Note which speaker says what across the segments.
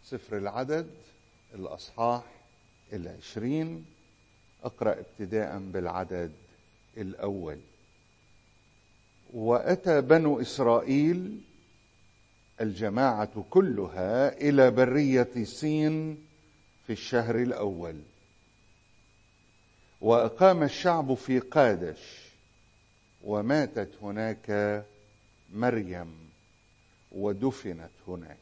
Speaker 1: سفر العدد الأصحاح 20. أقرأ ابتداء بالعدد الأول. وأتى بنو إسرائيل الجماعة كلها إلى برية صين في الشهر الأول، وأقام الشعب في قادش، وماتت هناك مريم ودفنت هناك.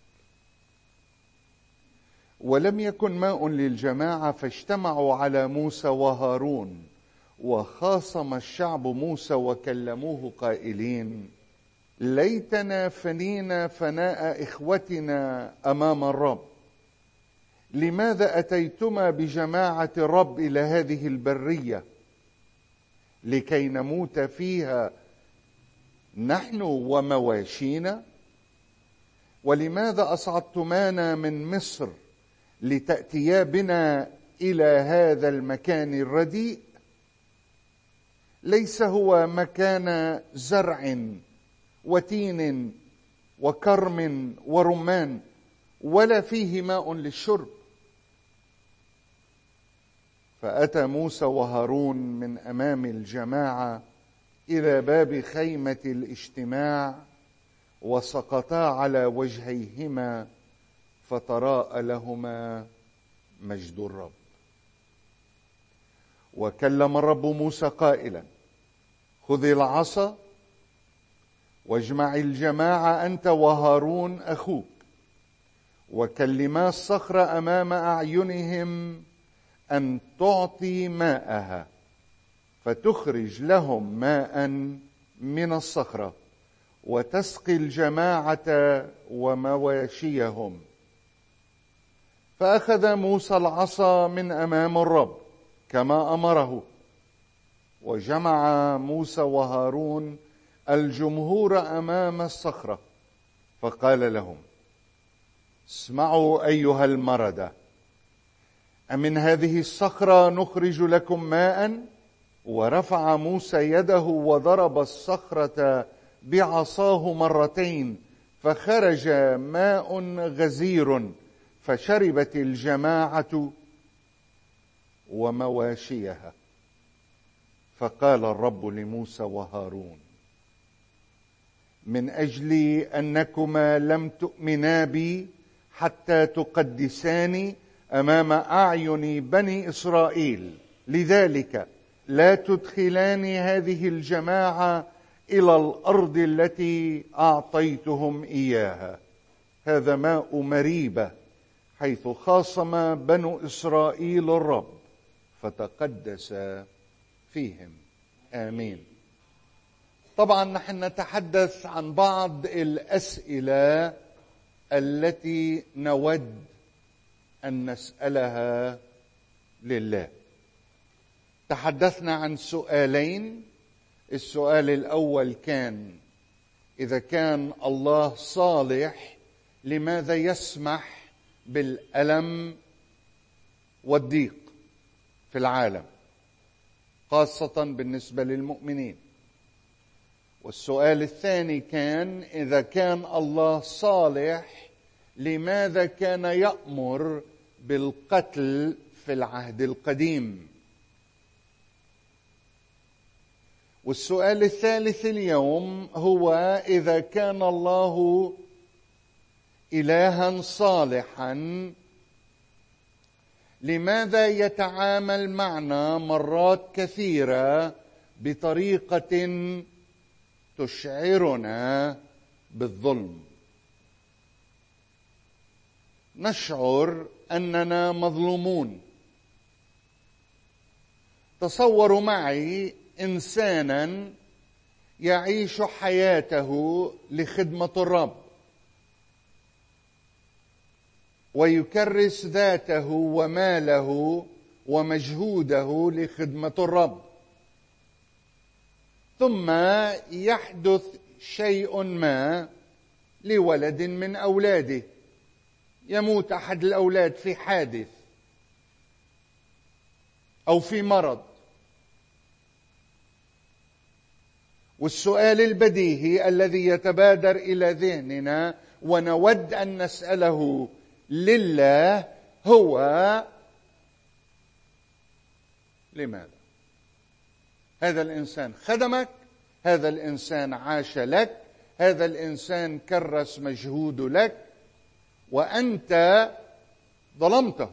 Speaker 1: ولم يكن ماء للجماعة، فاجتمعوا على موسى وهارون، وخاصم الشعب موسى وكلموه قائلين: ليتنا فنينا فناء إخوتنا أمام الرب. لماذا أتيتما بجماعة الرب إلى هذه البرية لكي نموت فيها نحن ومواشينا؟ ولماذا أصعدتمانا من مصر لتأتيا بنا إلى هذا المكان الرديء؟ ليس هو مكان زرع وتين وكرم ورمان، ولا فيه ماء للشرب. فأتى موسى وهارون من أمام الجماعة إلى باب خيمة الاجتماع، وسقطا على وجهيهما، فتراءى لهما مجد الرب. وكلم الرب موسى قائلا: خذ العصا واجمع الجماعة أنت وهارون أخوك، وكلما الصخرة أمام أعينهم أن تعطي ماءها، فتخرج لهم ماء من الصخرة، وتسقي الجماعة ومواشيهم. فأخذ موسى العصا من أمام الرب كما أمره، وجمع موسى وهارون الجمهور أمام الصخرة، فقال لهم: اسمعوا أيها المردة، أمن هذه الصخرة نخرج لكم ماء؟ ورفع موسى يده وضرب الصخرة بعصاه مرتين، فخرج ماء غزير، فشربت الجماعة ومواشيها. فقال الرب لموسى وهارون: من أجل أنكما لم تؤمنا بي حتى تقدساني أمام أعين بني إسرائيل، لذلك لا تدخلان هذه الجماعة إلى الأرض التي أعطيتهم إياها. هذا ماء مريبة، حيث خاصم بنو إسرائيل الرب، فتقدس فيهم. آمين. طبعا نحن نتحدث عن بعض الأسئلة التي نود أن نسألها لله. تحدثنا عن سؤالين. السؤال الأول كان: إذا كان الله صالح، لماذا يسمح بالألم والضيق في العالم، خاصة بالنسبة للمؤمنين؟ والسؤال الثاني كان: إذا كان الله صالح، لماذا كان يأمر بالقتل في العهد القديم؟ والسؤال الثالث اليوم هو: إذا كان الله إلها صالحا، لماذا يتعامل معنا مرات كثيرة بطريقة تشعرنا بالظلم؟ نشعر أننا مظلومون. تصوروا معي إنسانا يعيش حياته لخدمة الرب، ويكرس ذاته وماله ومجهوده لخدمة الرب، ثم يحدث شيء ما لولد من أولاده، يموت أحد الأولاد في حادث أو في مرض. والسؤال البديهي الذي يتبادر إلى ذهننا ونود أن نسأله: لله هو لماذا؟ هذا الإنسان خدمك، هذا الإنسان عاش لك، هذا الإنسان كرس مجهود لك، وأنت ظلمته،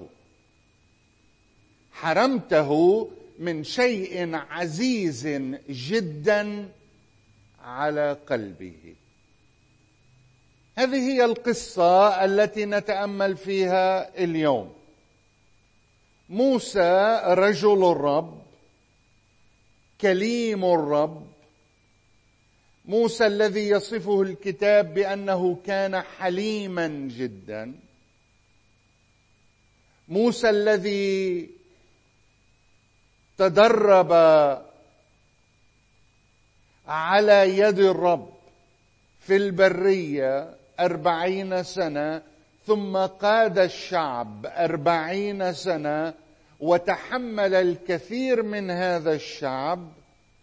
Speaker 1: حرمته من شيء عزيز جدا على قلبه. هذه هي القصة التي نتأمل فيها اليوم. موسى رجل الرب، كليم الرب، موسى الذي يصفه الكتاب بأنه كان حليما جدا، موسى الذي تدرب على يد الرب في البرية 40 سنة، ثم قاد الشعب 40 سنة وتحمل الكثير من هذا الشعب،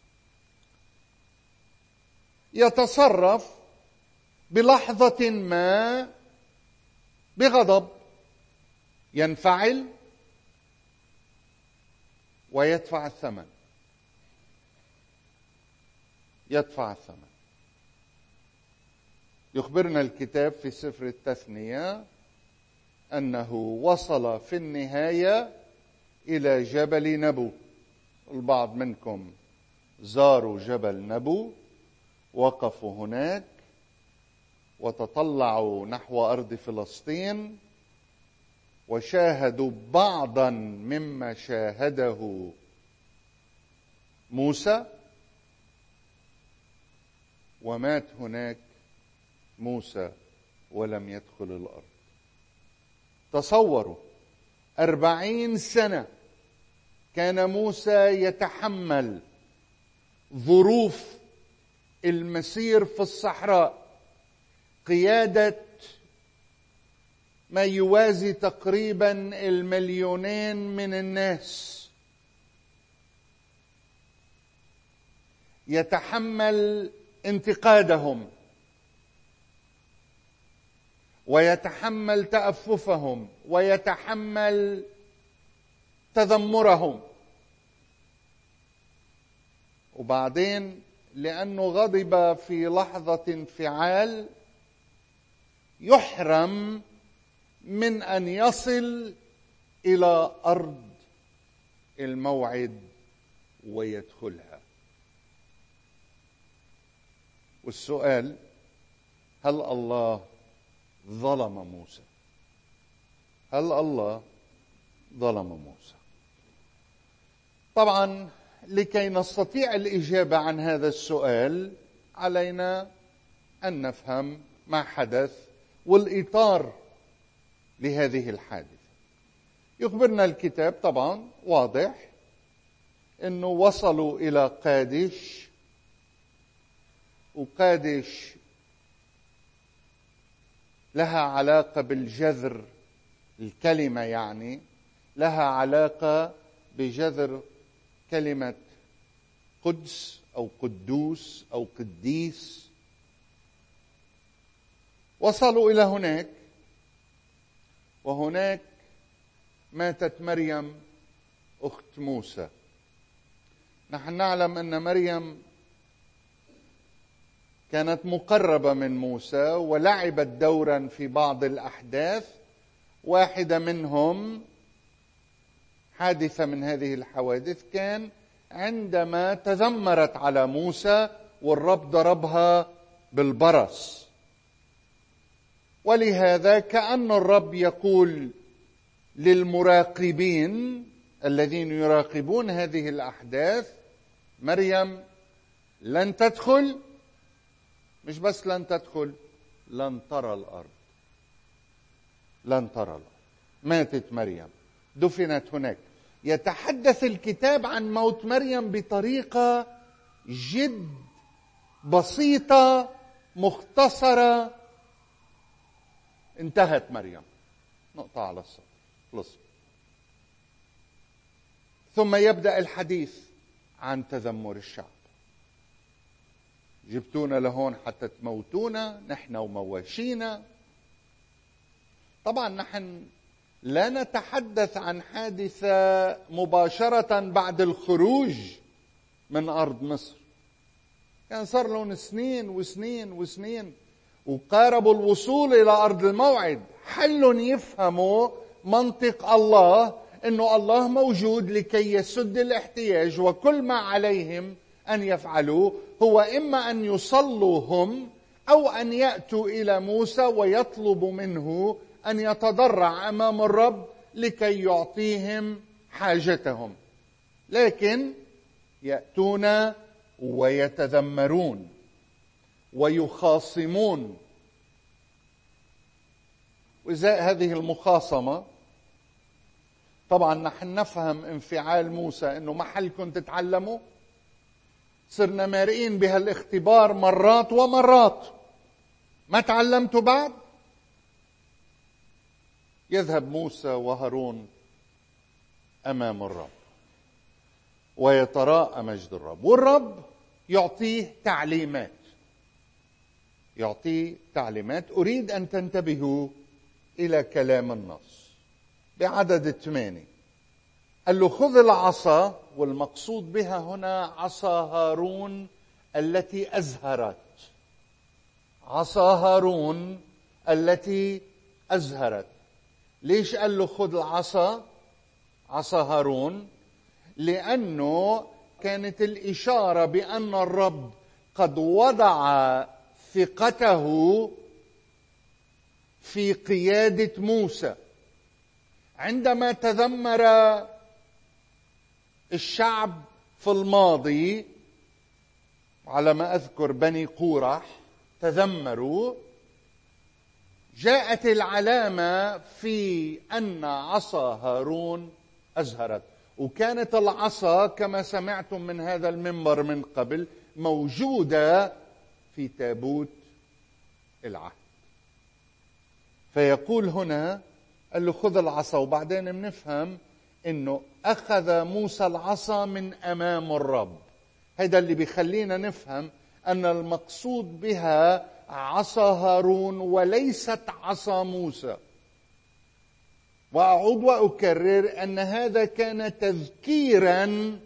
Speaker 1: يتصرف بلحظة ما بغضب، ينفعل ويدفع الثمن. يدفع الثمن. يخبرنا الكتاب في سفر التثنية أنه وصل في النهاية إلى جبل نبو. البعض منكم زاروا جبل نبو، وقفوا هناك وتطلعوا نحو أرض فلسطين وشاهدوا بعضا مما شاهده موسى، ومات هناك موسى ولم يدخل الأرض. تصوروا 40 سنة كان موسى يتحمل ظروف المسير في الصحراء، قيادة ما يوازي تقريبا 2,000,000 من الناس، يتحمل انتقادهم ويتحمل تأففهم ويتحمل تذمرهم، وبعدين لأنه غضب في لحظة انفعال يحرم من أن يصل إلى أرض الموعد ويدخلها. والسؤال: هل الله ظلم موسى؟ هل الله ظلم موسى؟ طبعا لكي نستطيع الإجابة عن هذا السؤال علينا أن نفهم ما حدث والإطار لهذه الحادثة. يخبرنا الكتاب طبعا واضح أنه وصلوا إلى قادش، وقادش لها علاقة بالجذر، الكلمة يعني لها علاقة بجذر كلمة قدس أو قدوس أو قديس. وصلوا إلى هناك، وهناك ماتت مريم أخت موسى. نحن نعلم أن مريم كانت مقربة من موسى ولعبت دورا في بعض الأحداث. واحدة منهم، حادثة من هذه الحوادث، كان عندما تذمرت على موسى والرب ضربها بالبرص. ولهذا كأن الرب يقول للمراقبين الذين يراقبون هذه الأحداث: مريم لن تدخل، مش بس لن تدخل، لن ترى الأرض. لن ترى الأرض. ماتت مريم، دفنت هناك. يتحدث الكتاب عن موت مريم بطريقة جد بسيطة مختصرة. انتهت مريم، نقطة على السطر، خلص. ثم يبدأ الحديث عن تذمر الشعب. جبتونا لهون حتى تموتونا نحن ومواشينا. طبعا نحن لا نتحدث عن حادثة مباشرة بعد الخروج من أرض مصر، كان صار لهم سنين وسنين وسنين وقاربوا الوصول إلى أرض الموعد. حلهم يفهموا منطق الله، إنه الله موجود لكي يسد الاحتياج، وكل ما عليهم أن يفعلوا هو إما أن يصلوا هم أو أن يأتوا إلى موسى ويطلبوا منه أن يتضرع أمام الرب لكي يعطيهم حاجتهم. لكن يأتون ويتذمرون ويخاصمون. وإزاء هذه المخاصمة طبعا نحن نفهم انفعال موسى، إنه محلكم تتعلموا، صرنا مارقين بهالاختبار مرات ومرات، ما تعلمتوا بعد. يذهب موسى وهارون أمام الرب ويتراءى مجد الرب، والرب يعطيه تعليمات. أريد أن تنتبهوا إلى كلام النص بعدد 8. قال له خذ العصا، والمقصود بها هنا عصا هارون التي أزهرت. عصا هارون التي أزهرت. ليش قال له خذ العصا، عصا هارون؟ لأنه كانت الإشارة بأن الرب قد وضع ثقته في قيادة موسى. عندما تذمر الشعب في الماضي، على ما أذكر بني قورح تذمروا، جاءت العلامة في أن عصا هارون أزهرت. وكانت العصا كما سمعتم من هذا المنبر من قبل موجودة في تابوت العهد. فيقول هنا قال له خذ العصا، وبعدين بنفهم انه اخذ موسى العصا من امام الرب. هذا اللي بيخلينا نفهم ان المقصود بها عصا هارون وليست عصا موسى. واعود واكرر ان هذا كان تذكيرا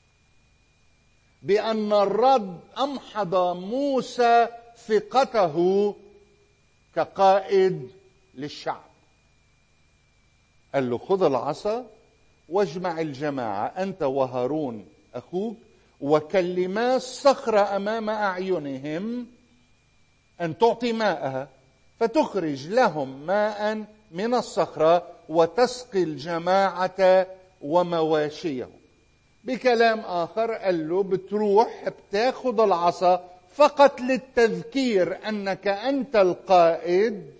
Speaker 1: بان الرب امحض موسى ثقته كقائد للشعب. قال له خذ العصا واجمع الجماعة أنت وهارون أخوك، وكلما الصخرة أمام أعينهم أن تعطي ماءها، فتخرج لهم ماء من الصخرة وتسقي الجماعة ومواشيهم. بكلام آخر قال له بتروح بتاخذ العصا فقط للتذكير أنك أنت القائد،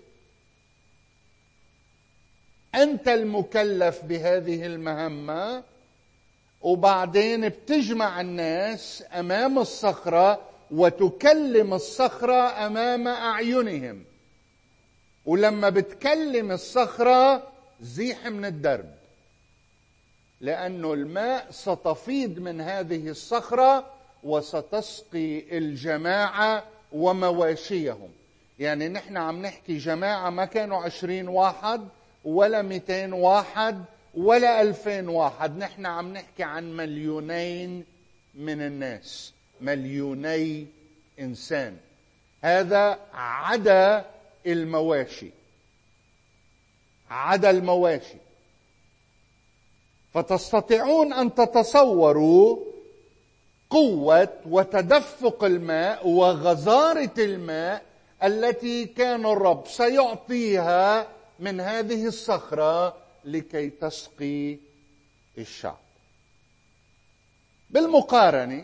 Speaker 1: أنت المكلف بهذه المهمة، وبعدين بتجمع الناس أمام الصخرة وتكلم الصخرة أمام أعينهم. ولما بتكلم الصخرة زيح من الدرب، لأنه الماء ستفيض من هذه الصخرة وستسقي الجماعة ومواشيهم. يعني نحن عم نحكي جماعة ما كانوا 20 واحد ولا 200 واحد ولا 2000 واحد، نحن عم نحكي عن مليونين من الناس، مليوني إنسان. هذا عدا المواشي، عدا المواشي. فتستطيعون أن تتصوروا قوة وتدفق الماء وغزارة الماء التي كان الرب سيعطيها من هذه الصخرة لكي تسقي الشعب. بالمقارنة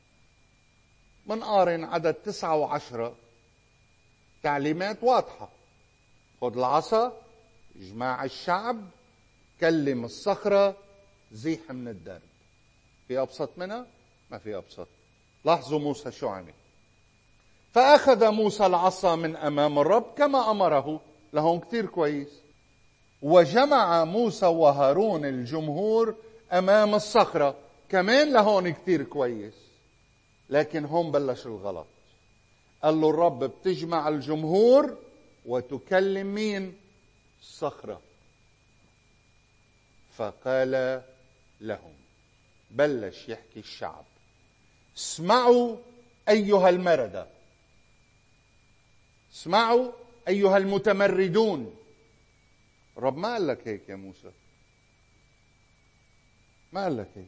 Speaker 1: منقارن عدد 9 و10، تعليمات واضحة: خذ العصا، اجماع الشعب، كلم الصخرة، زيح من الدرب. في أبسط منها؟ ما في أبسط. لاحظوا موسى شو عمل. فأخذ موسى العصا من أمام الرب كما أمره. لهم كتير كويس. وجمع موسى وهارون الجمهور أمام الصخرة. كمان لهون كتير كويس. لكن هم بلش الغلط. قال له الرب بتجمع الجمهور وتكلم مين؟ الصخرة. فقال لهم، بلش يحكي الشعب، اسمعوا أيها المردة، اسمعوا أيها المتمردون. رب ما قال لك هيك يا موسى، ما قال لك هيك.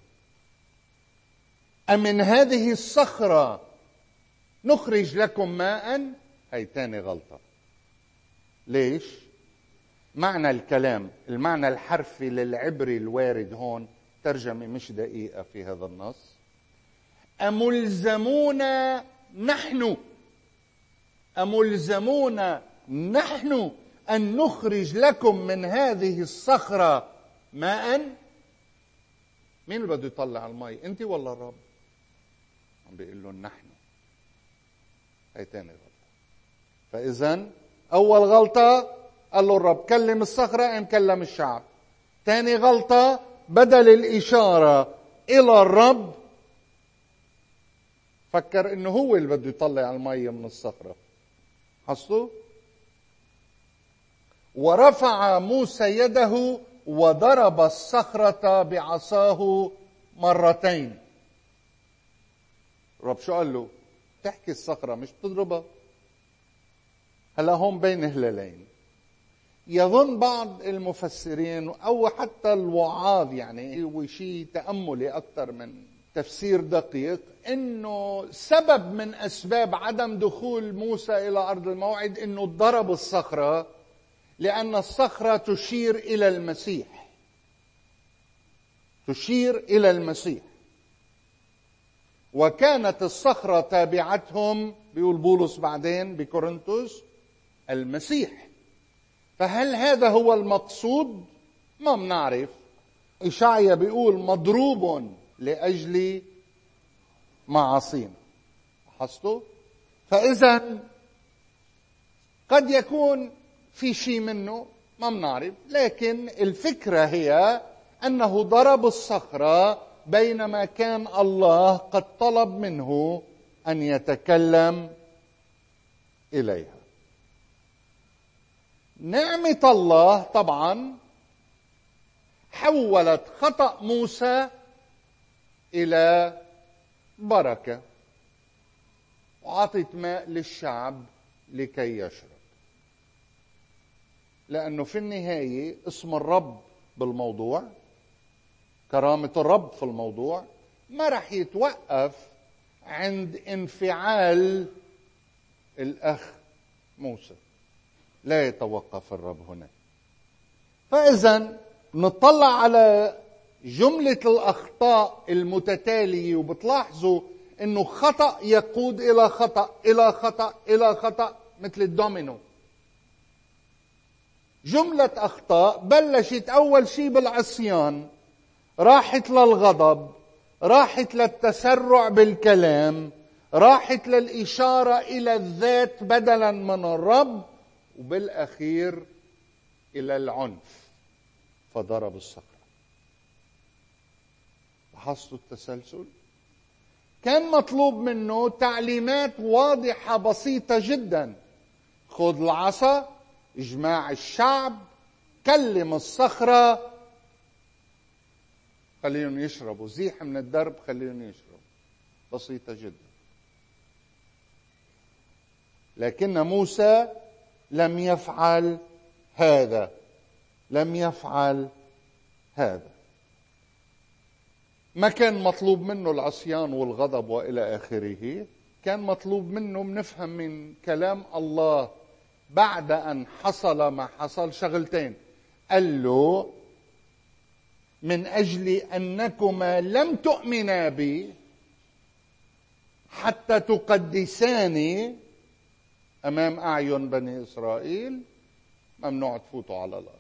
Speaker 1: أمن هذه الصخرة نخرج لكم ماء؟ هي تاني غلطة. ليش؟ معنى الكلام، المعنى الحرفي للعبري الوارد هون، ترجمة مش دقيقة في هذا النص. أملزمونا نحن، أملزمونا نحن أن نخرج لكم من هذه الصخرة ماء؟ مين اللي بده يطلع المي، أنت ولا الرب؟ عم بيقول لهم نحن. هي تاني غلطة. فإذن أول غلطة قال له الرب كلم الصخرة، قام كلم الشعب. تاني غلطة بدل الإشارة إلى الرب فكر إنه هو اللي بده يطلع المية من الصخرة. حصلوا؟ ورفع موسى يده وضرب الصخرة بعصاه مرتين. الرب شو قال له؟ تحكي الصخرة مش تضربها. هلا هون بين هلالين. يظن بعض المفسرين أو حتى الوعاظ، يعني هو شيء تأملي أكثر من تفسير دقيق، إنه سبب من أسباب عدم دخول موسى إلى أرض الموعد إنه ضرب الصخرة، لأن الصخرة تشير إلى المسيح، تشير إلى المسيح. وكانت الصخرة تابعتهم، بيقول بولس بعدين بكورنثوس، المسيح. فهل هذا هو المقصود؟ ما بنعرف. إشعيا بيقول مضروب لأجل معاصينا. لاحظتوا؟ فإذا قد يكون في شيء منه، ما بنعرف، لكن الفكرة هي أنه ضرب الصخرة بينما كان الله قد طلب منه أن يتكلم إليها. نعمة الله طبعا حولت خطأ موسى إلى بركة، وعطت ماء للشعب لكي يشرب. لأنه في النهاية اسم الرب بالموضوع، كرامة الرب في الموضوع، ما رح يتوقف عند انفعال الأخ موسى. لا يتوقف الرب هنا. فإذا نطلع على جملة الأخطاء المتتالية وبتلاحظوا أنه خطأ يقود إلى خطأ إلى خطأ إلى خطأ، مثل الدومينو. جملة أخطاء بلشت أول شيء بالعصيان، راحت للغضب، راحت للتسرع بالكلام، راحت للإشارة إلى الذات بدلا من الرب، وبالأخير إلى العنف فضرب الصخرة. لاحظتوا التسلسل؟ كان مطلوب منه تعليمات واضحة بسيطة جدا: خذ العصا، اجماع الشعب، كلم الصخرة، خليهم يشربوا، زيح من الدرب خليهم يشربوا. بسيطة جدا. لكن موسى لم يفعل هذا، لم يفعل هذا. ما كان مطلوب منه العصيان والغضب وإلى آخره. كان مطلوب منه، بنفهم من كلام الله بعد أن حصل ما حصل، شغلتين. قال له: من أجل أنكما لم تؤمنا بي حتى تقدساني أمام أعين بني إسرائيل، ممنوع تفوتوا على الأرض.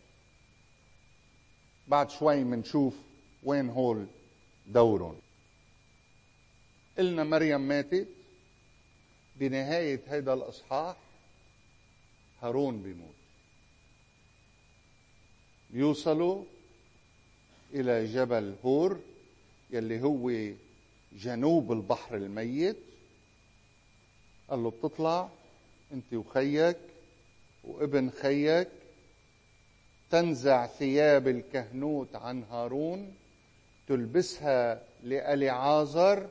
Speaker 1: بعد شوي منشوف وين هول دورهم. قلنا مريم ماتت. بنهاية هيدا الإصحاح هارون بيموت. بيوصلوا إلى جبل هور يلي هو جنوب البحر الميت. قال له: بتطلع انت وخيك وابن خيك تنزع ثياب الكهنوت عن هارون، تلبسها لأليعازر،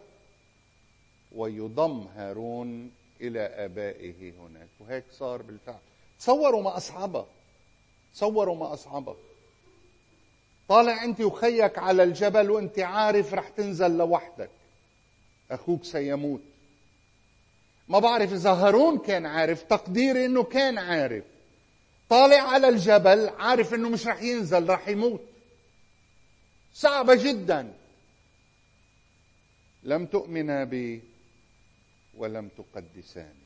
Speaker 1: ويضم هارون إلى آبائه هناك. وهيك صار بالفعل. تصوروا ما أصعبه، تصوروا ما أصعبه. طالع أنت وخيك على الجبل وأنت عارف رح تنزل لوحدك، أخوك سيموت. ما بعرف إذا هارون كان عارف، تقديري إنه كان عارف. طالع على الجبل عارف إنه مش رح ينزل، رح يموت. صعبة جدا. لم تؤمنا بي ولم تقدساني.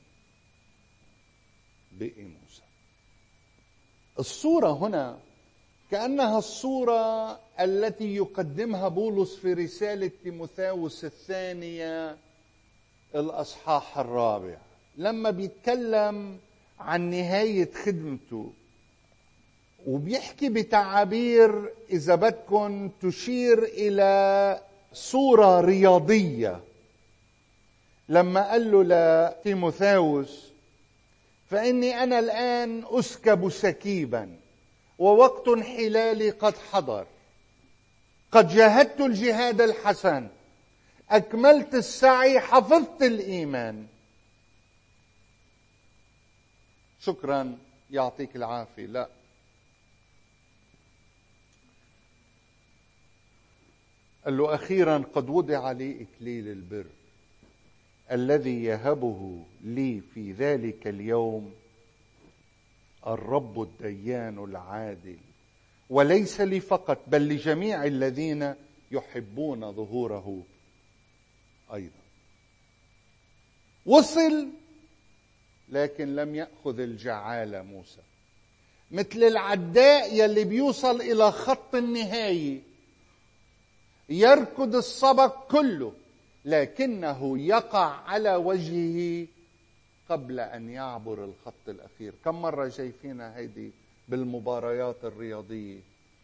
Speaker 1: بقي موسى. الصورة هنا كأنها الصورة التي يقدمها بولس في رسالة تيموثاوس الثانية الأصحاح 4، لما بيتكلم عن نهاية خدمته، وبيحكي بتعابير إذا بدكن تشير إلى صورة رياضية. لما قال له لتيموثاوس: فإني أنا الآن أسكب سكيبا، ووقت انحلالي قد حضر، قد جاهدت الجهاد الحسن، أكملت السعي، حفظت الإيمان. شكرا، يعطيك العافية. لا، قال له: أخيرا قد وضع لي إكليل البر الذي يهبه لي في ذلك اليوم الرب الديان العادل، وليس لي فقط بل لجميع الذين يحبون ظهوره أيضا. وصل، لكن لم يأخذ الجعالة موسى، مثل العداء يلي بيوصل إلى خط النهاية، يركض السبق كله، لكنه يقع على وجهه قبل أن يعبر الخط الأخير. كم مرة شايفينها هيدي بالمباريات الرياضية؟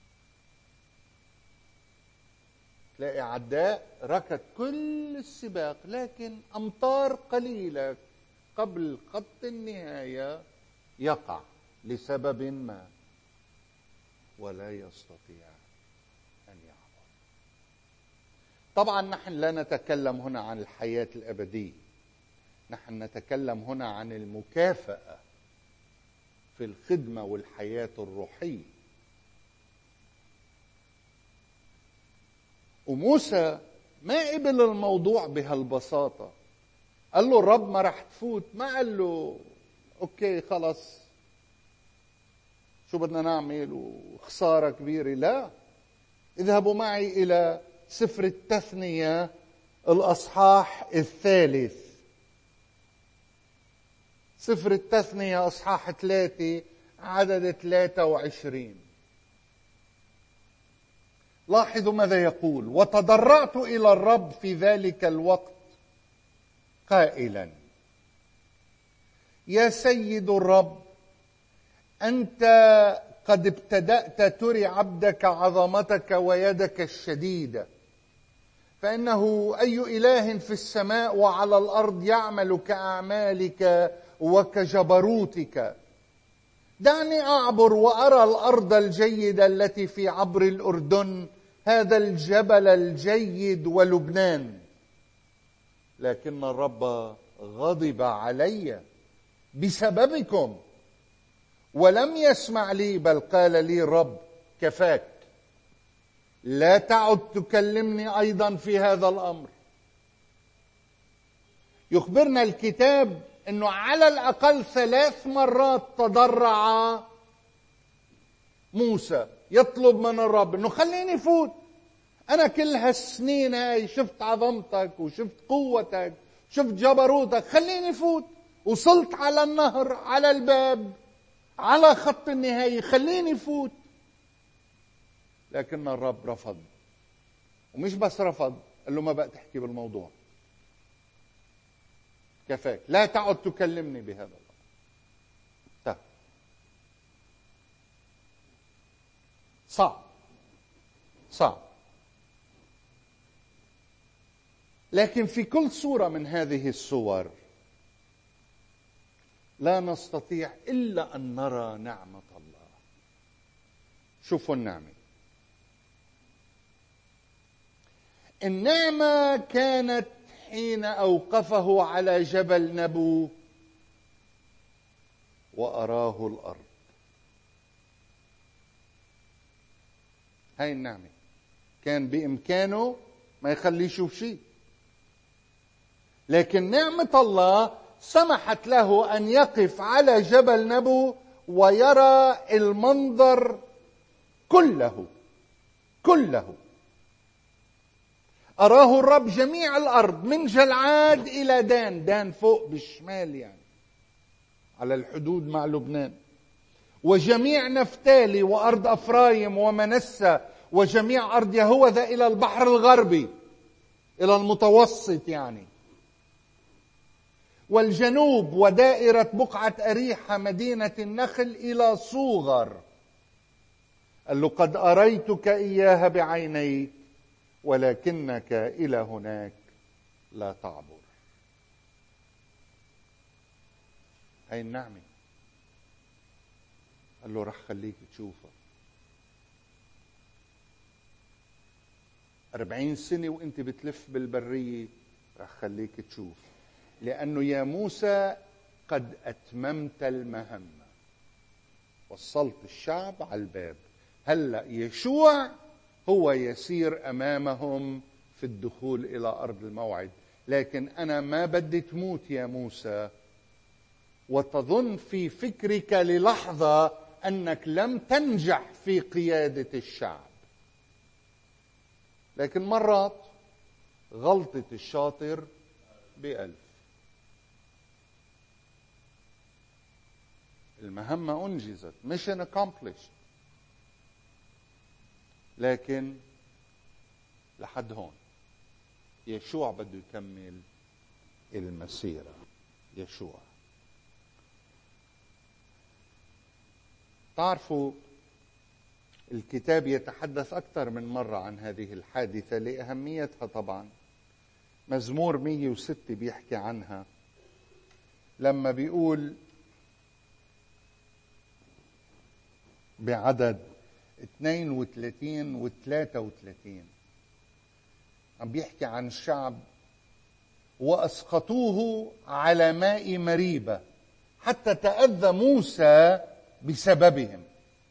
Speaker 1: تلاقي عداء ركض كل السباق، لكن أمتار قليلة قبل خط النهاية يقع لسبب ما ولا يستطيع أن يعبر. طبعا نحن لا نتكلم هنا عن الحياة الأبدية، نحن نتكلم هنا عن المكافأة في الخدمة والحياة الروحية. وموسى ما قبل الموضوع بهالبساطة. قال له: الرب ما رح تفوت. ما قال له: اوكي خلص شو بدنا نعمل وخسارة كبيرة. لا، اذهبوا معي إلى سفر التثنية الأصحاح 3. سفر التثنية أصحاح 3 عدد 23. لاحظوا ماذا يقول: وتضرعت إلى الرب في ذلك الوقت قائلا: يا سيد الرب، أنت قد ابتدأت تري عبدك عظمتك ويدك الشديدة، فإنه أي إله في السماء وعلى الأرض يعمل كأعمالك وكجبروتك. دعني أعبر وأرى الأرض الجيدة التي في عبر الأردن، هذا الجبل الجيد ولبنان. لكن الرب غضب علي بسببكم ولم يسمع لي، بل قال لي الرب: كفاك، لا تعد تكلمني أيضا في هذا الأمر. يخبرنا الكتاب أنه على الأقل 3 مرات تضرع موسى يطلب من الرب أنه خليني فوت. أنا كل هالسنين هاي شفت عظمتك وشفت قوتك، شفت جبروتك، خليني فوت. وصلت على النهر، على الباب، على خط النهاية، خليني فوت. لكن الرب رفض. ومش بس رفض، قال له: ما بقى تحكي بالموضوع، كفاك، لا تعد تكلمني بهذا الأمر. طيب، صعب. لكن في كل صورة من هذه الصور لا نستطيع إلا أن نرى نعمة الله. شوفوا النعمة كانت حين أوقفه على جبل نبو وأراه الأرض. هاي النعمة كان بإمكانه ما يخليه يشوف شيء، لكن نعمة الله سمحت له أن يقف على جبل نبو ويرى المنظر كله. أراه الرب جميع الأرض من جلعاد إلى دان فوق بالشمال، يعني على الحدود مع لبنان، وجميع نفتالي وأرض أفرايم ومنسى وجميع أرض يهوذا إلى البحر الغربي، إلى المتوسط يعني، والجنوب ودائرة بقعة أريحة مدينة النخل إلى صوغر. قال له قد أريتك إياها بعينيك ولكنك إلى هناك لا تعبر. هاي النعمة. قال له رح خليك تشوفها 40 سنة وانت بتلف بالبرية، رح خليك تشوف، لأنه يا موسى قد أتممت المهمة، وصلت الشعب على الباب. هلأ يشوع هو يسير أمامهم في الدخول إلى أرض الموعد. لكن أنا ما بدي تموت يا موسى وتظن في فكرك للحظة أنك لم تنجح في قيادة الشعب. لكن مرات غلطة الشاطر ب1000. المهمة أنجزت، mission accomplished، لكن لحد هون. يشوع بده يكمل المسيرة. يشوع، تعرفوا الكتاب يتحدث أكثر من مرة عن هذه الحادثة لأهميتها. طبعا مزمور 106 بيحكي عنها لما بيقول بعدد 32 و 33، عم بيحكي عن الشعب: وأسقطوه على ماء مريبة حتى تأذى موسى بسببهم،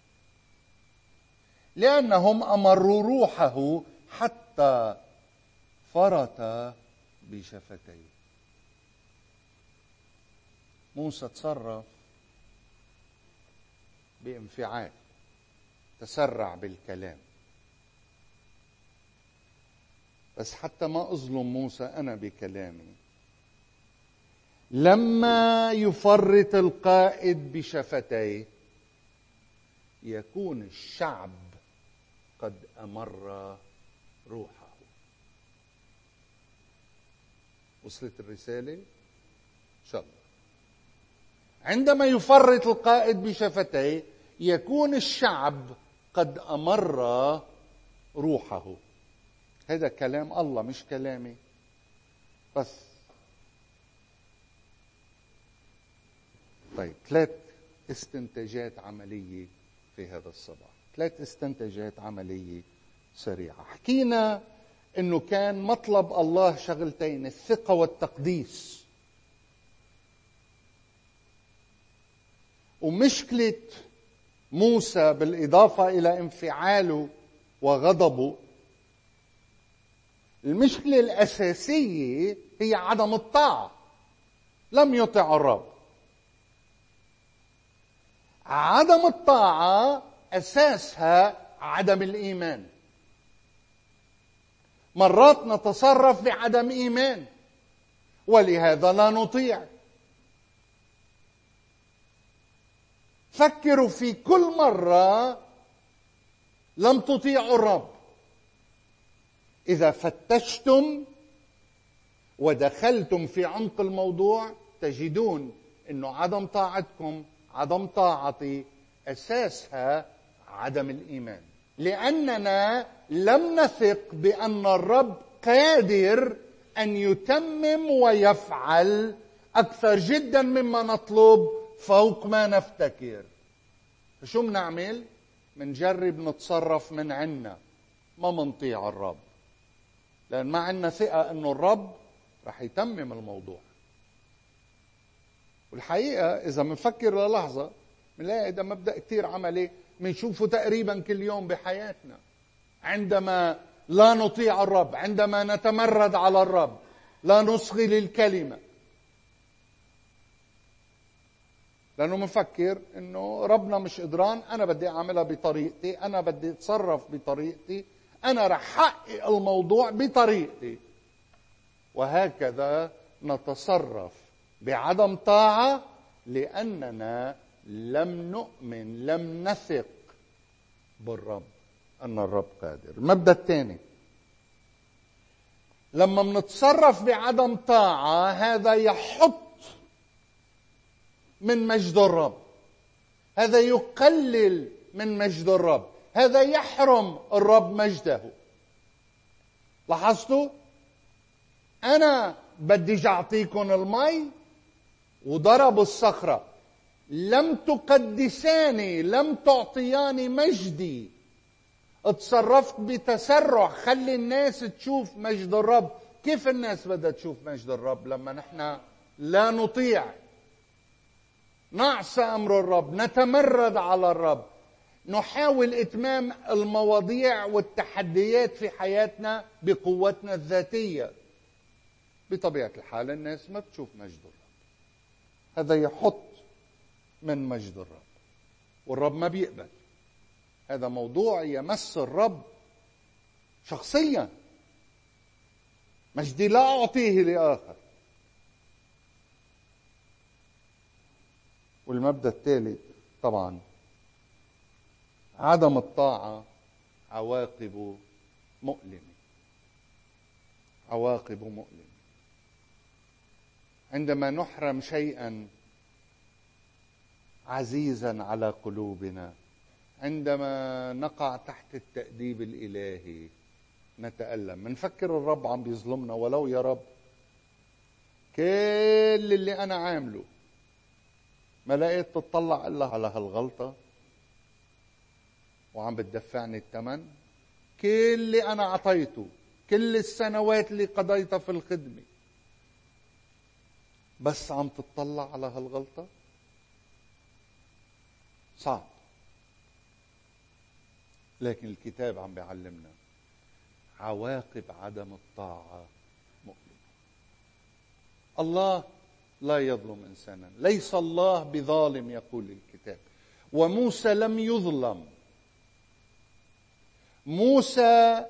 Speaker 1: لأنهم أمروا روحه حتى فرط بشفتيه. موسى تصرف بانفعال، تسرع بالكلام. بس حتى ما أظلم موسى أنا بكلامي، لما يفرط القائد بشفتيه يكون الشعب قد أمر روحه. وصلت الرسالة؟ إن شاء الله. عندما يفرط القائد بشفتيه يكون الشعب قد أمر روحه. هذا كلام الله مش كلامي بس. طيب، 3 استنتاجات عملية في هذا الصباح، 3 استنتاجات عملية سريعة. حكينا انه كان مطلب الله شغلتين: الثقة والتقديس. ومشكلة موسى بالإضافة إلى انفعاله وغضبه، المشكلة الأساسية هي عدم الطاعة. لم يطع الرب. عدم الطاعة أساسها عدم الإيمان. مرات نتصرف بعدم إيمان ولهذا لا نطيع. فكروا في كل مرة لم تطيعوا الرب. إذا فتشتم ودخلتم في عمق الموضوع تجدون أنه عدم طاعتكم، عدم طاعتي، أساسها عدم الإيمان، لأننا لم نثق بأن الرب قادر أن يتمم ويفعل أكثر جدا مما نطلب، فوق ما نفتكر. شو بنعمل؟ منجرب نتصرف من عنا، ما منطيع الرب، لأن ما عنا ثقة أنه الرب رح يتمم الموضوع. والحقيقة إذا منفكر للحظة منلاقي ده مبدأ كتير عملي منشوفه تقريبا كل يوم بحياتنا. عندما لا نطيع الرب، عندما نتمرد على الرب، لا نصغي للكلمة، لأنه منفكر أنه ربنا مش قدران، أنا بدي أعملها بطريقتي، أنا بدي أتصرف بطريقتي، أنا رح حقق الموضوع بطريقتي. وهكذا نتصرف بعدم طاعة لأننا لم نؤمن، لم نثق بالرب أن الرب قادر. المبدأ الثاني، لما منتصرف بعدم طاعة هذا يحط من مجد الرب، هذا يقلل من مجد الرب، هذا يحرم الرب مجده. لاحظتوا؟ أنا بدي أعطيكم المي وضرب الصخرة، لم تقدساني، لم تعطياني مجدي، اتصرفت بتسرع، خلي الناس تشوف مجد الرب. كيف الناس بدها تشوف مجد الرب لما نحن لا نطيع، نعصى أمر الرب، نتمرد على الرب، نحاول إتمام المواضيع والتحديات في حياتنا بقوتنا الذاتية؟ بطبيعة الحال الناس ما بتشوف مجد الرب. هذا يحط من مجد الرب، والرب ما بيقبل. هذا موضوع يمس الرب شخصيا. مجدي لا أعطيه لآخر. والمبدأ الثالث طبعا عدم الطاعة عواقب مؤلمة. عواقب مؤلمة. عندما نحرم شيئا عزيزا على قلوبنا، عندما نقع تحت التأديب الإلهي نتألم، منفكر الرب عم بيظلمنا. ولو يا رب كل اللي أنا عامله ما لقيت تطلع إلا على هالغلطة وعم بتدفعني الثمن؟ كل اللي أنا عطيته، كل السنوات اللي قضيتها في الخدمة، بس عم تطلع على هالغلطة؟ صعب. لكن الكتاب عم بيعلمنا عواقب عدم الطاعة مؤلمة. الله لا يظلم إنسانا، ليس الله بظالم يقول الكتاب. وموسى لم يظلم. موسى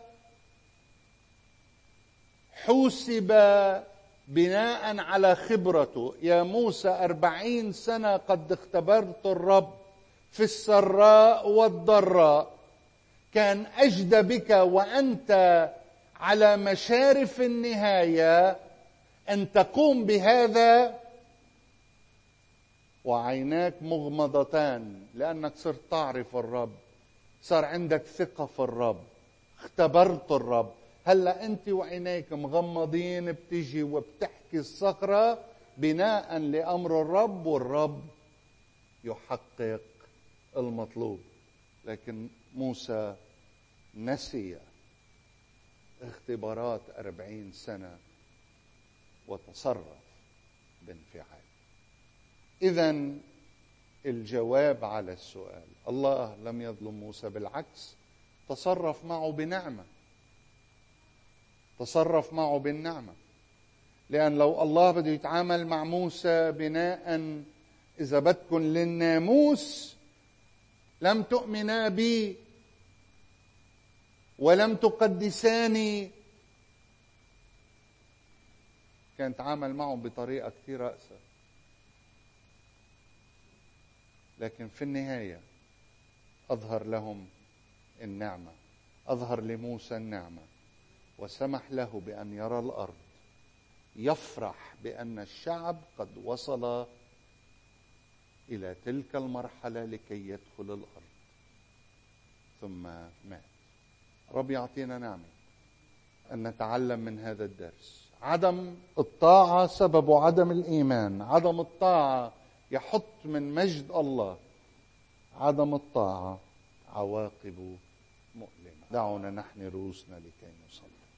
Speaker 1: حوسب بناء على خبرته. يا موسى 40 سنة قد اختبرت الرب في السراء والضراء، كان أجد بك وأنت على مشارف النهاية أن تقوم بهذا وعيناك مغمضتان، لأنك صرت تعرف الرب، صار عندك ثقة في الرب، اختبرت الرب. هلأ أنت وعينيك مغمضين بتجي وبتحكي الصخرة بناء لأمر الرب، والرب يحقق المطلوب. لكن موسى نسي اختبارات 40 سنة وتصرف بانفعال. إذن الجواب على السؤال، الله لم يظلم موسى، بالعكس تصرف معه بنعمة، تصرف معه بالنعمة. لأن لو الله بده يتعامل مع موسى بناء إذا بدكم للناموس، لم تؤمنا بي ولم تقدساني، كان تعامل معهم بطريقة كثير رأسة. لكن في النهاية أظهر لهم النعمة، أظهر لموسى النعمة، وسمح له بأن يرى الأرض، يفرح بأن الشعب قد وصل إلى تلك المرحلة لكي يدخل الأرض، ثم مات. رب يعطينا نعمة أن نتعلم من هذا الدرس. عدم الطاعة سبب عدم الإيمان. عدم الطاعة يحط من مجد الله، عدم الطاعة عواقب مؤلمة. دعونا نحن رؤوسنا لكي نصلي.